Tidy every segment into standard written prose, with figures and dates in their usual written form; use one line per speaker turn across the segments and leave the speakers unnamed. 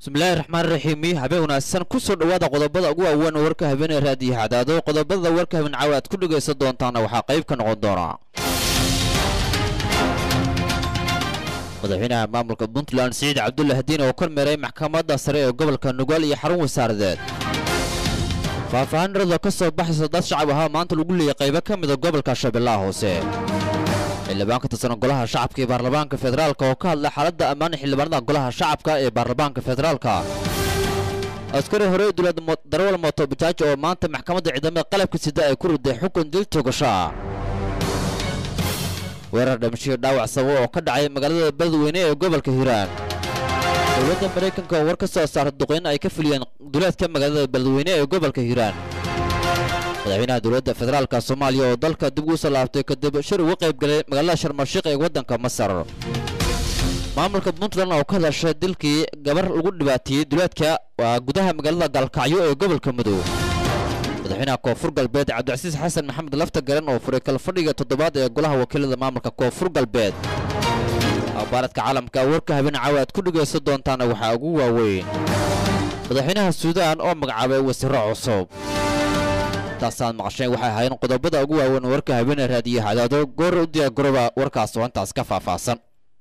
bismillaahi raxmaani raxiim habeen wanaagsan ku soo dhawaada qodobada ugu waaweyn warka habeen raadiyo hadaado qodobada warka habeen caawaad ku dhageysan doontaan waxa qayb ka noqon doona madaxweynaha maamulka Puntland Saciid Cabdulle Hadiin oo kormeeray maxkamadda sare ee gobolka Nugaal iyo xarun wasaaradeed faafaanada ka soo baxaysa dad shacab ah maanta lagu leeyahay qaybo ka mid ah gobolka Shabeellaha Hoose xildhibaanka tirsan golaha shacabka ee baarlamaanka federaalka oo ka hadlay xaaladda ammaan xildhibaanada golaha shacabka ee baarlamaanka federaalka askari hore dowladda darawal mooto bajaaj oo maanta maxkamadda ciidamada qalabka sida ay ku riday xukun dil toogasho weerar dhimasho dhaawac sabab oo ka dhacay magaalada Beledweyne ee gobolka Hiiraan dowladda Mareykanka oo war ka soo saartay duqeyn ay ka fuliyeen duleedka magaalada Beledweyne ee gobolka Hiiraan madaxweynaha dowladda federaalka Soomaaliya oo dalka dib u soo laabtay kadib shir uga qayb galay magaalada Sharm el-Sheikh ee wadanka Masar maamulka Puntland oo ka hadashay dilkii gabar lagu dhibaateeyay duleedka gudaha magaalada Galkacyo ee gobolka Mudug madaxweynaha Koonfur Galbeed Cabdicasiis Xasan Maxamed Lafta Garan oo furay kala fadhiga toddobaad ee golaha wakiilada maamulka Koonfur Galbeed abaarta caalamka warka habeen caawaad ku dhageysan doontaan waxa ugu waaweyn madaxweynaha Suudaan oo magacaabay wasiiro cusub taasaan maqasheen waxa ahayn qodobada ugu waaweyn warka habeen raadiyo hadaado goor u diyaar garooba warkaas oo intaas ka faahfaahsan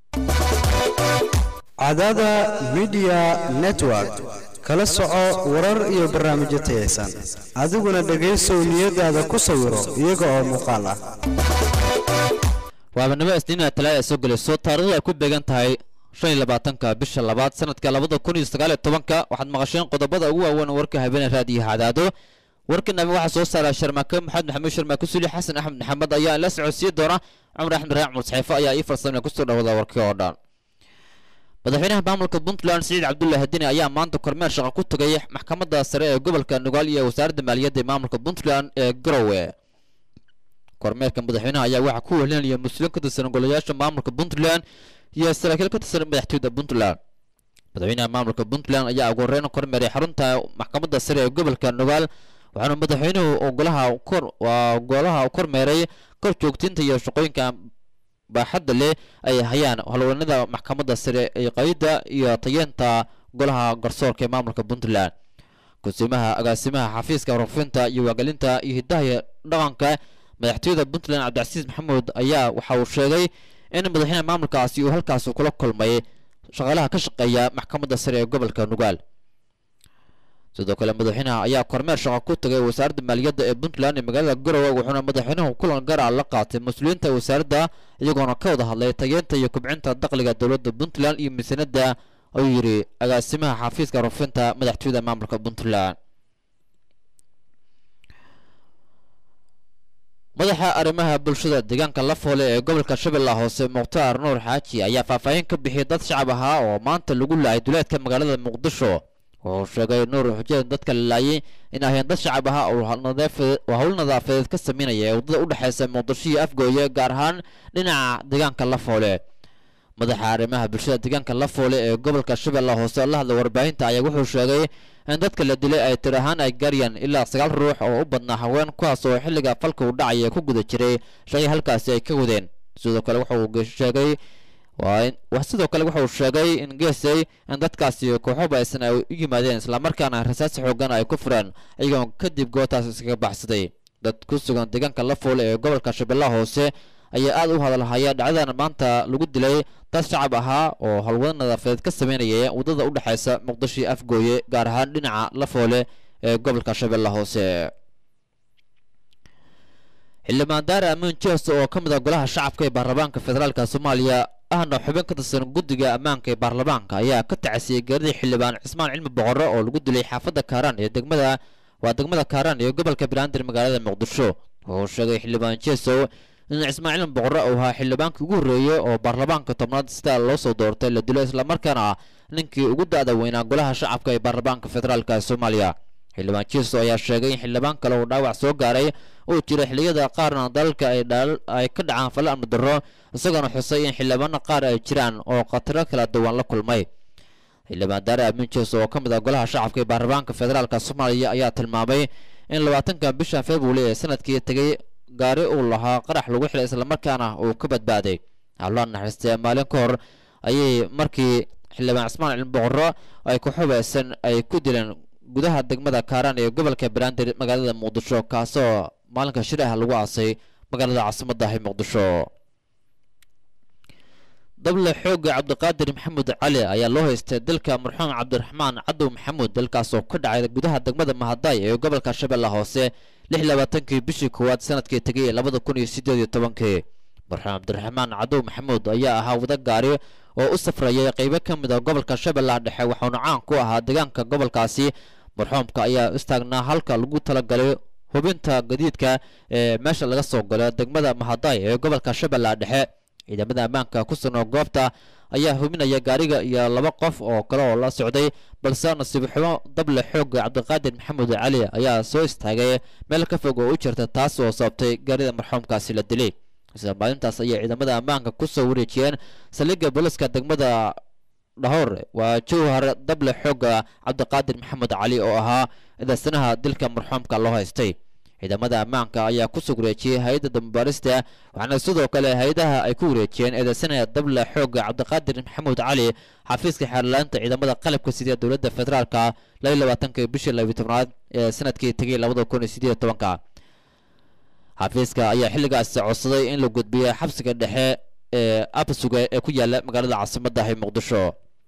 Cadada Media Network kala soco warar iyo barnaamijyo tayeysan adiguna dhageyso niyadaada ku sawiro iyaga oo muuqaal ah
waabanimo isniinta talaada soo galayso taariikhdu ay ku beegan tahay 25 bisha labaad sanadka 2019 waxaad maqasheen qodobada ugu waaweyn warka habeen raadiyo hadaado warkana waxa soo saaray Sharmaake Maxamed Sharmaake Suuli Xasan Axmed Maxamed ayaa la socodsiin doona Cumar Axmed Raac Saxiifo ayaa ii farsamay ku soo dhawaada warkii oo dhan madaxweynaha maamulka Puntland Saciid Cabdulle Hadiin ayaa maanta kormeer shaqo ku tagay maxkamadda sare ee gobolka Nugaal iyo wasaaradda maaliyadda maamulka Puntland ee Garowe kormeerka madaxweynaha ayaa waxa ku welinaya mas'uuliyiin ka tirsan golayaasha maamulka Puntland iyo saraakiil ka tirsan madaxtooyada Puntland madaxweynaha maamulka Puntland ayaa ugu horeyn kormeeray xarunta maxkamadda sare ee gobolka Nugaal waxaana madaxweynuhu golaha kormeeray kor joogtinta iyo shaqooyinka baaxadda leh ay hayaan howlwadeennada maxkamadda sare ee qaybta iyo tayeenta golaha garsoorka ee maamulka Puntland agaasimaha xafiiska warfinta iyo wagalinta iyo hidaha dhaqanka madaxtooyada Puntland Cabdicasiis Maxamuud ayaa waxa uu sheegay in madaxweynaha maamulkaasi uu halkaas kula kulmay shaqaalaha ka shaqeeya maxkamadda sare ee gobolka Nugaal sidoo kale madaxweynaha ayaa kormeer shaqo ku tagay wasaaradda maaliyadda ee Puntland ee magaalada Garowe wuxuuna madaxweynuhu kulan gaar ah la qaatay mas'uuliyiinta wasaaradda iyagoona ka wada hadlay tayeenta iyo kubcinta dakhliga dowladda Puntland iyo miisaaniyadda ayuu yiri agaasimaha xafiiska warfinta madaxtooyada maamulka Puntland madaxa arrimaha bulshada deegaanka Lafoole ee gobolka Shabeellaha Hoose Muqtaar Nuur Xaaji ayaa faahfaahin ka bixiyay dad shacab ah oo maanta lagu laayay duleedka magaalada Muqdisho oo sheegay Nuur Xujeen dadka laayay in ay dad shacab ah oo hawl nadaafadeed ka sameynaya wadada u dhaxaysa Muqdisho iyo Afgooye gaar ahaan dhinaca deegaanka Lafoole madaxa arrimaha bulshada deegaanka Lafoole ee gobolka Shabeellaha Hoose la hadlay warbaahinta ayaa wuxuu sheegay in dadka la dilay ay tirahaan ay gaariyaan ilaa 9 ruux oo u badnaa haween kuwaas oo xilliga falka u dhacay ku guda jiray shay halkaas ay ka wadeen sidoo kale wuxuu sheegay in geesay in dadkaasi kooxo baysan ay u yimaadeen isla markaana rasaas xoogan ay ku fureen iyagoo kadib gootaas iskaga baxsaday dad ku sugan deegaanka Lafoole ee gobolka Shabeellaha Hoose ayaa aad u hadalhaya dhacdadan maanta lagu dilay dad shacab ahaa oo howlwadan nadaafadeed ka sameynaya wadada u dhaxaysa Muqdisho iyo Afgooye gaar ahaan dhinaca Lafoole ee gobolka Shabeellaha Hoose xildhibaan Daare Amiin Jeeso oo ka mid ah golaha shacabka ee baarlamaanka federaalka Soomaaliya ahna xubin ka tirsan guddiga ammaanka ee baarlamaanka ayaa ka tacsiyay geeridii xildhibaan Cismaan Cilmi Boqorre oo lagu dilay xaafadda Kaaraan ee degmada Kaaraan ee gobolka Banaadir magaalada Muqdisho wuxuu sheegay xildhibaan Jeeso in Cismaan Cilmi Boqorre uu ahaa xildhibaankii ugu horeeyay oo baarlamaanka tobnaad sida loo soo doortay la dilo isla markaana ninkii ugu da'da weynaa golaha shacabka ee baarlamaanka federaalka Soomaaliya xildhibaan Jeeso ayaa sheegay in xildhibaan kale oo dhaawac soo gaaray oo jira xilliyada qaarna dalka ay ka dhacaan fal amni darro isagoo xusay in xildhibaanada qaar ay jiraan oo khataro kala duwan la kulmay xildhibaan Daare Amiin Jeeso oo ka mid ah golaha shacabka ee baarlamaanka federaalka Soomaaliya ayaa tilmaamay in 20 bisha February ee sanadkii tagay gaari uu lahaa qarax lagu xilay isla markaana uu ka badbaaday Allah naxariistay maalin ka hor ayay markii xildhibaan cismaan cilmi boqorro ay ku xubaysan ay ku dileen gudaha degmada kaaraan ee gobolka banaadir magaalada muqdisho kaasoo maalinka shir ah lagu aasay magaalada caasimadda ah ee muqdisho dable xooga cabdiqaadir maxamuud cali ayaa loo haystay dalka marxuum cabdiraxmaan cadow maxamuud dalkaasoo ka dhacay gudaha degmada mahaday ee gobolka shabeelle hoose 26kii bishii koowaad sanadkii tegay 2018 marxuum cabdiraxmaan cadow maxamuud ayaa ahaa wada gaari oo u safrayay qaybo ka mid ah gobolka shabeellaha dhexe waxaana caan ku ahaa deegaanka gobolkaasi marxuumka ayaa istaagnaa halka lagu talagalay hubinta gadiidka ee meesha laga soo galo degmada mahaday ee gobolka shabeellaha dhexe ciidamada ammaanka ku sugnaa goobta ayaa hubinaya gaariga iyo laba qof oo kale oo la socday balse nasiib xumo dable xooga cabdiqaadir maxamuud cali ayaa soo istaagay meel ka fog oo u jirta taas oo sababtay gaarida marxuumkaasi la dilay isla maalintaas ayay ciidamada ammaanka ku soo wareejiyeen saldhigga booliska degmada dhahor waa jowhar dable xooga cabdiqaadir maxamuud cali oo ahaa eedaysanaha dilka marxuumka loo haystay ciidamada ammaanka ayaa ku soo wareejiyay hay'adda dambaarista waxaana sidoo kale hay'adaha ay ku wareejiyeen eedaysanaha dable xooga cabdiqaadir maxamuud cali xafiiska xeerlaanta ciidamada qalabka sida dowladda federaalka 22 bishii 12 ee sanadkii tagay 2018 xafiiska ayaa xilligaas codsaday in la gudbiyo xabsiga dhexe ee absuga ee ku yaala magaalada caasimadda ah ee muqdisho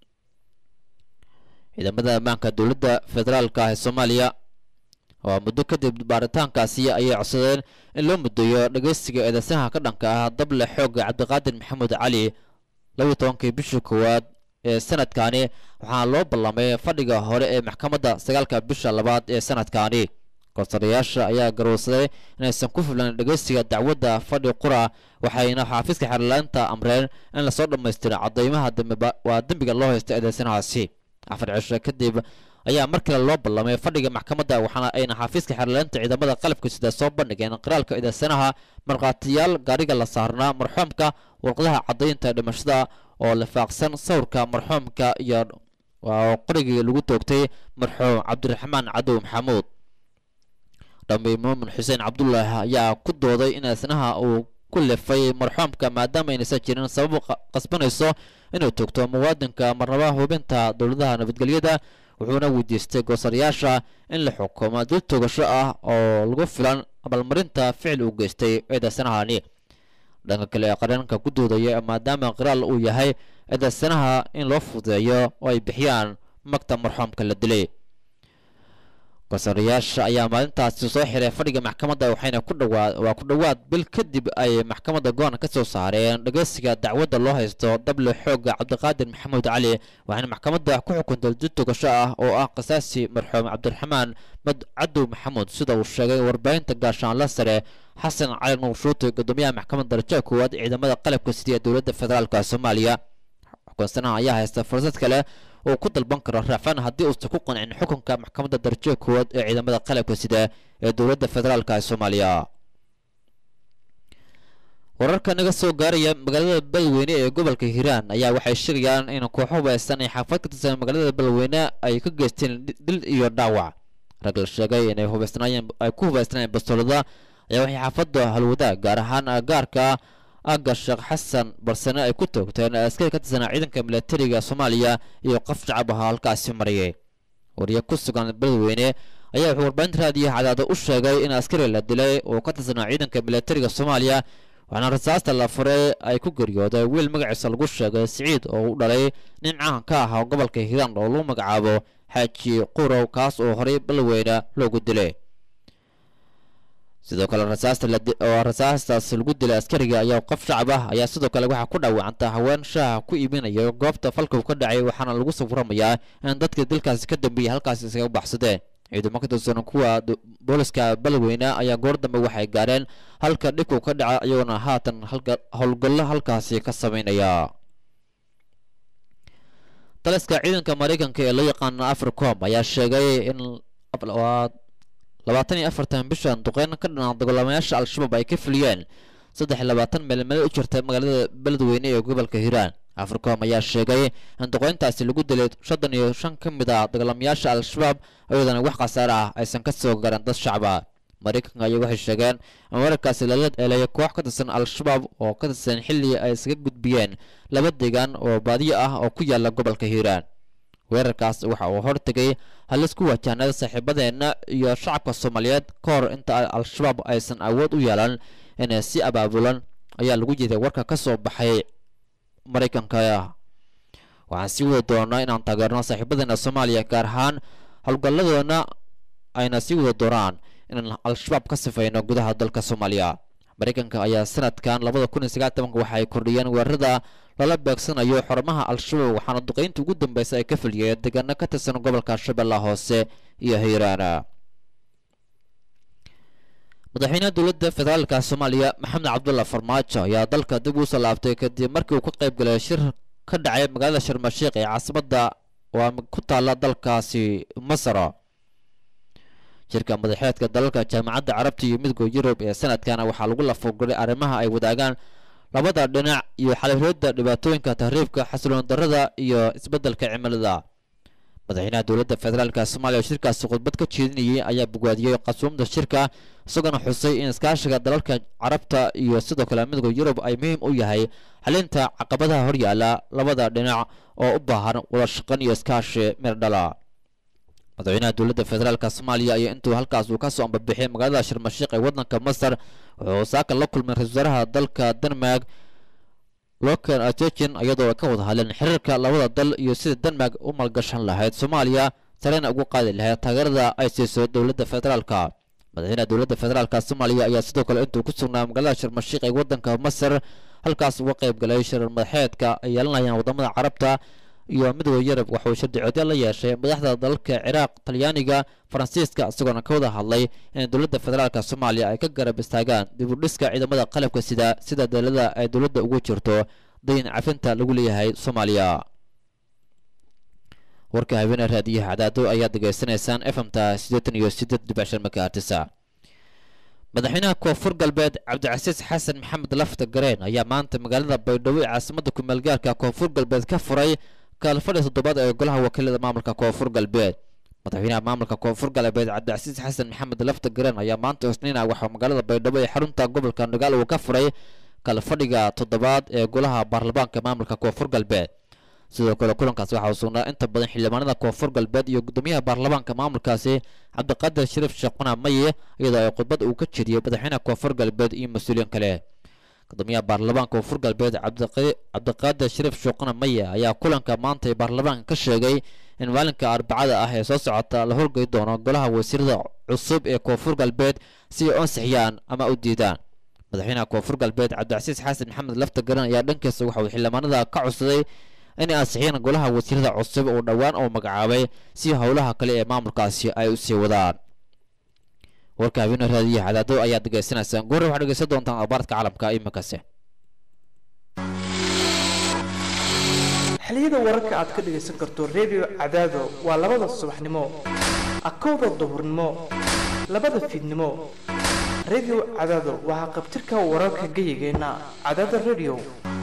ciidamada ammaanka dowladda federaalka ee Soomaaliya oo muddo kadib baaritaankaasi ayay codsadeen in loo mudeeyo dhageysiga eedaysanaha ka dhanka ah dable xooga cabdiqaadir maxamuud cali 12kii bishii koowaad ee sanadkaani waxaa loo ballamay fadhiga hore ee maxkamadda 9ka bisha labaad ee sanadkaani korsarayaasha ayaa garowsaday inaysan ku filan dhageysiga dacwadda fadhi qura waxayna xafiiska xeerlaanta amreen in la soo dhammaystiro cadeymaha dembiga loo haysta eedaysanahaasi 4 cisho kadib ayaa mar kale loo ballamay fadhiga maxkamadda waxaana ayna xafiiska xeerlaanta ciidamada qalabka sida soo bandhigeen qiraalka eedaysanaha markhaatiyaal gaariga la saarnaa marxuumka warqadaha caddaynta dhimashada oo la faaqsan sawirka marxuumka iyo qorigii lagu toogtay marxuum cabdiraxmaan cadow maxamuud dhammi muumin xuseen cabdullaahi ayaa ku dooday in eedaysanaha uu ku lefay marxuumka maadaama aynaysan jirin sabab qasbanayso inuu toogto muwaadinka marnaba hubinta dowladaha nabadgelyada wuxuuna weydiistay goosarayaasha in la xukumo dil toogasho ah oo lagu filan abaalmarinta ficil uu geystay eedaysanahani dhanka kale qaranka ku doodaya maadaama qiraal uu yahay eedaysanaha in loo fudeeyo oo ay bixiyaan magta marxuumka la dilay goosarayaasha ayaa maalintaasi soo xiray fadhiga maxkamadda waxayna ku dhawaad bil kadib ay maxkamadda go'aan ka soo saareen dhageysiga dacwadda loo haysto dable xooga cabdiqaadir maxamuud cali waxayna maxkamadda ku xukuntay dil togasho ah oo ah qisaasi marxuum cabdiraxmaan cadow maxamuud sida uu sheegay warbaahinta gaashaanle sare xasan cali nuur shuuti gudoomiyaha maxkamadda darajada koowaad ciidamada qalabka sida dowladda federaalka Soomaaliya xukunsanaha ayaa haysta fursad kale oo ku dalban karo raafan haddii uusan ku qancin xukunka maxkamadda darajada koowaad ee ciidamada qalabka sida ee dowladda federaalka Soomaaliya wararka naga soo gaaraya magaalada Beledweyne ee gobolka Hiiraan ayaa waxay sheegayaan in kooxo hubeysan ay xaafad ka tirsan magaalada Beledweyne ay ka geysteen dil iyo dhaawac rag la sheegay inay ku hubeysnaayeen bastoolada ayaa waxay xaafadda halwada gaar ahaan gaarka aga Sheekh Xasan barsana ay ku toogteen askari ka tirsan ciidanka militariga Soomaaliya iyo qof shacab ah halkaasi mariyay wariye ku sugan Beledweyne ayaa wuxuu warbaahinta raadiyaha cadaado u sheegay in askari la dilay oo ka tirsan ciidanka militariga Soomaaliya waxaana rasaasta la furay ay ku geeriyooday wiil magaciisa lagu sheegay Siciid oo u dhalay nin caan ka ah gobolka Hiiraan oo lagu magacaabo Xaaji Qurow kaas oo horey Beledweyne loogu dilay sidoo kale rasaastaas lagu dilay askariga ayaa qof shacab ah ayaa sidoo kale waxa ku dhaawacantay haween shaaha ku iibinaya goobta falka ka dhacay waxaana lagu soo waramayaa in dadka dilkaasi ka dambeeyay halkaas isaga baxsadeen ciidamo ka tirsan kuwa booliska Beledweyne ayaa goor dambe waxay gaareen halka dhibku ka dhacay ayaguna haatan howlgallo halkaasi ka sameynaya taliska ciidanka Mareykanka ee loo yaqaan Africom ayaa sheegay in 24 bishan duqeyn ka dhanaa dagaalamayaasha al-shabaab ay ka fuliyeen 23 meel u jirta magaalada Beledweyne ee gobolka Hiiraan Africom ayaa sheegay in duqeyntaasi lagu dilay 35 ka mid ah dagaalamayaasha al-shabaab ayadana wax khasaare ah aysan ka soo garan dad shacab ah maraykanka ayaa waxay sheegeen in weerarkaasi lala eeleeyo koox ka tirsan al-shabaab oo ka tirsan xilli ay iskaga gudbiyeen laba deegaan oo baadiyo ah oo ku yaala gobolka hiiraan weerarkaas waxa uu hortegay halis ku wajahnada saaxiibadeenna iyo shacabka soomaaliyeed ka hor inta al-shabaab aysan awood u yeelan inay si abaabulan ayaa lagu jiray warka ka soo baxay maraykanka waxaan sii wada doonaa inaan taageerno saaxiibadeena soomaaliya gaar ahaan howlgalladoona ayna sii wada doonaan inaan al-shabaab ka sifayno gudaha dalka soomaaliya maraykanka ayaa sanadkan 2019 waxa ay kordhiyeen weerarada lala beegsanayo xarumaha al-shabaab waxaana duqeynta ugu dambeysay ay ka fuliyeen deegaano ka tirsan gobolka shabeellaha hoose iyo hiiraan madaxweynaha dowladda federaalka soomaaliya maxamed cabdulla farmaajo ayaa dalka dib u soo laabtay kadib markii uu ka qayb galay shir ka dhacay magaalada sharm el sheikh ee caasimadda waa ku taala dalkaasi masar shirka madaxeedka dalalka jaamacadda carabta iyo midowga yurub ee sanadkan waxaa lagu lafoguray arrimaha ay wadaagaan labada dhinac iyo xalirooda dhibaatooyinka tahriibka xasiloon darrada iyo isbeddelka cimilada madaxweynaha dowladda federaalka soomaaliya oo shirkaasi khudbad ka jeedinayay ayaa bogaadiyey qasuumada shirka isagoo xusay in iskaashiga dalalka carabta iyo sidoo kale midowga yurub ay muhiim u yahay xalinta caqabadaha horyaala labada dhinac oo u baahan wada shaqayn iyo iskaashi meel dhala madaxweynaha dowladda federaalka soomaaliya ayaa intuu halkaas uu ka soo ambabixiyay magaalada sharm el sheikh ee waddanka masar wuxuu saaka la kulmay ra-iisul wasaaraha dalka denmark loken ategen iyadoo ay ka wada hadleen xiriirka labada dal iyo sida denmark u maalgashan lahayd soomaaliya sarena ugu qaadi lahayd taageerada ay siiso dowladda federaalka madaxweynaha dowladda federaalka soomaaliya ayaa sidoo kale intuu ku sugnaa magaalada sharm el sheikh ee waddanka masar halkaas uga qayb galay shirar madaxeedka ay yeelanayaan wadamada carabta iyo midowga yurub waxuu shirdicoodyo la yeeshay madaxda dalalka ciraaq talyaaniga faransiiska isagoona ka wada hadlay in dowladda federaalka soomaaliya ay ka garab istaagaan dib u dhiska ciidamada qalabka sida dowladda ay dowladda ugu jirto dayn cafinta lagu leeyahay soomaaliya warka habeenay raadiyaha cadaado ayaad degeysanaysaan fmta 88.5 megahertz madaxweynaha koonfur galbeed cabdicasiis xasan maxamed lafta gareen ayaa maanta magaalada baydhabo ee caasimadda ku-meel gaarka koonfur galbeed ka furay kaalfadhi toddobaad ee golaha wakiilada maamulka koonfur galbeed madaxweynaha maamulka koonfur galbeed cabdicasiis xasan maxamed lafta gareen ayaa maanta isniina waxaa magaalada baydhabo ee xarunta gobolka nagaal uu ka furay kaalfadhiga toddobaad ee golaha baarlamaanka maamulka koonfur galbeed sidoo kale kulankaasi waxa uu sugnaa inta badan xildhibaanada koonfur galbeed iyo gudoomiyaha baarlamaanka maamulkaasi cabdiqaadir shariif sheekuna maye iyadoo ay khudbad uu ka jeediyey madaxweynaha koonfur galbeed iyo mas-uuliyiin kale gudoomiyaha baarlamaanka koonfur galbeed cabdiqaadir shariif sheekuna maye ayaa kulanka maanta ee baarlamaanka ka sheegay in maalinka arbacada ah ee soo socota la horgey doono golaha wasiirada cusub ee koonfur galbeed si ay u ansixiyaan ama u diidaan madaxweynaha koonfur galbeed cabdicasiis xasan maxamed lafta garan ayaa dhankiisa waxa uu xildhibaanada ka codsaday inay ansixiyaan golaha wasiirada cusub oo dhowaan oo magacaabay si howlaha kale ee maamulkaasi ay u sii wadaan warka habeenay raadiyaha cadaado ayaad degeysanaysaan goor waxaad dhegeysan doontaan akhbaarka caalamka iminkase
xiliyada wararka aad ka dhegeysan karto radio cadaado waa 2 subaxnimo akowda duhurnimo 2 fiidnimo radio cadaado waxa qabtirka wararka gayigeena cadaado radio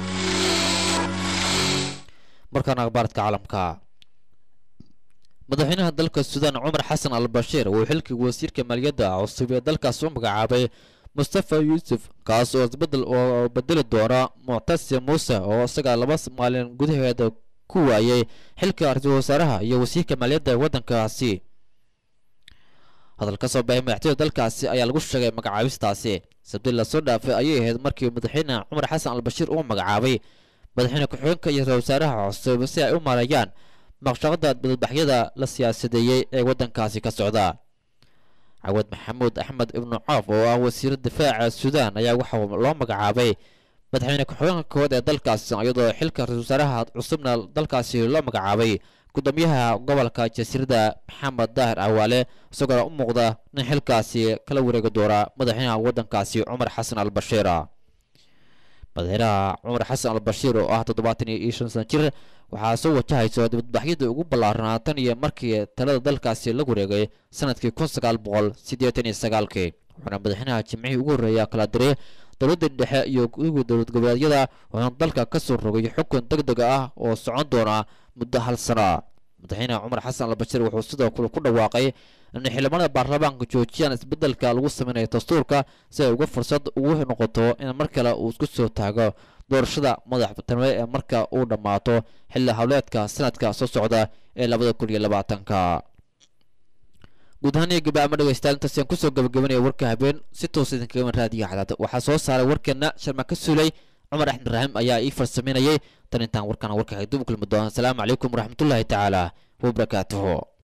markaan akhbaarka caalamka madaxweynaha dalka suudaan cumar xasan al-bashiir uu xilkii wasiirka maaliyadda cusub ee dalkaas u magacaabay mustafa yuusuf kaas oo isbedel oo bedeli doona muctasim muuse oo isaga 2 maalin gudaheeda ku waayay xilka ra-iisul wasaaraha iyo wasiirka maaliyadda ee waddankaasi hadal ka soo baxay madaxtooyada dalkaasi ayaa lagu sheegay magacaabistaasi sabti la soo dhaafay ayay ahayd markii madaxweynaha cumar xasan al-bashiir uu magacaabay madaxweyne ku-xigeenka iyo ra-iisul wasaaraha cusub si ay u maareeyaan maqshaqada badbaxyada la siyaasadeeyay ee waddankaasi ka socda cawad maxamuud axmed ibnu coof oo ah wasiirada difaaca suudaan ayaa waxaa loo magacaabay madaxweyne ku-xigeenka koowaad ee dalkaasi iyadoo xilka ra-iisul wasaaraha cusubna dalkaasi loo magacaabay gudoomiyaha gobolka jasiirada maxamed daahir awaale isagoo u muuqda nin xilkaasi kala wareegi doona madaxweynaha waddankaasi cumar xasan al-bashiir madaxweynaha cumar xasan al-bashiir oo ah 75 sano jir waxaa soo wajahayso dibadbaxyada ugu ballaaranaa tan iyo markii talada dalkaasi la wareegay sanadkii 1989 wuxuuna madaxweynaha jimcihii ugu horreeya kala diray dowladda dhexe iyo kuwa dowlad goboleedyada wuxuuna dalka ka soo rogay xukun degdeg ah oo socon doona muddo 1 sano madaxweynaha cumar xasan al-bashiir wuxuu sidoo kale ku dhawaaqay in xildhibaanada baarlamaanka joojiyaan isbedelka lagu sameeyo dastuurka si ay uga fursad ugu noqoto in mar kale uu isku soo taago doorashada madaxtinimo ee marka uu dhamaato xilli hawleedka sanadka soo socda ee 2020ka guud ahaan gabadha ma dhageystaan intaas aan kusoo gabagabanaya warka habeen si toos idinkaga raadiyo xadaad waxaa soo saaray warkeena Sharma ka Sulay Umar Axmed Rahim ayaa ii farsameynayay tan intaan warkan warka ay dub kulmi doonaan. Assalaamu calaykum waraxmatullaahi tacaala wa barakaatuhu.